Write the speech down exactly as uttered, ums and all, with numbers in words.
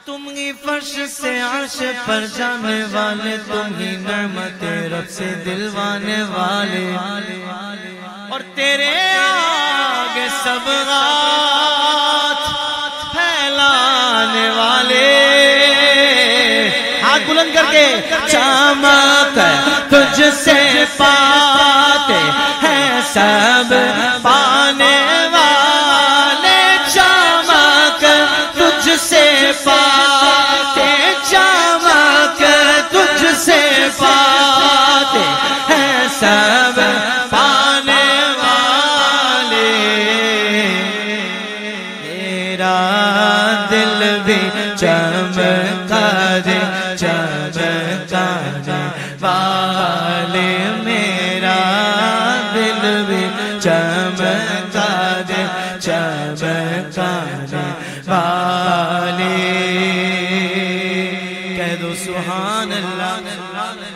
تم ہی فرش سے عرش پر جانے والے، تم ہی نعمت رب سے دلوانے والے، اور تیرے آگے سب غات پھیلانے والے۔ ہاتھ بلند کر کے چمک تجھ سے پاتے ہیں سب پانے والے، چمک تجھ سے پاتے، چمک تجھ سے پاتے ہیں سب پانے والے۔ میرا دل بھی چمکا دے چمکانے والے، میرا دل بھی چمکا دے چمکانے والے۔ کہہ دو سبحان اللہ۔